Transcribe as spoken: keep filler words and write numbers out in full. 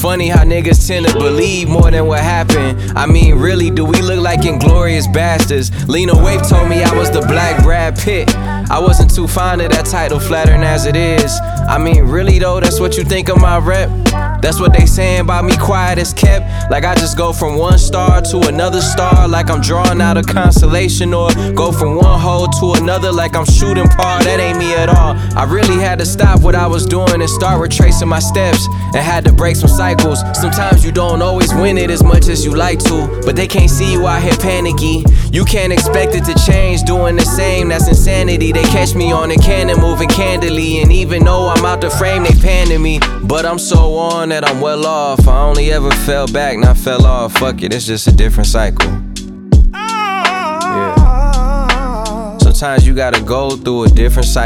funny how niggas tend to believe more than what happened. I mean, really, do we look like Inglourious Bastards? Lena Waithe told me I was the black Brad Pitt. I wasn't too fond of that title, flattering as it is. I mean, really though, that's what you think of my rep? That's what they saying about me, quiet as kept. Like I just go from one star to another star, like I'm drawing out a constellation, or go from one hole to another like I'm shooting par. That ain't me at all. I really had to stop what I was doing and start retracing my steps, and had to break some cycles. Sometimes you don't always win it as much as you like to, but they can't see you out here panicky. You can't expect it to change doing the same, that's insanity. They catch me on a cannon moving candidly, and even though I'm out the frame they panning me. But I'm so on that I'm well off. I only ever fell back, not fell off. Fuck it, it's just a different cycle. Yeah. Sometimes you gotta go through a different cycle.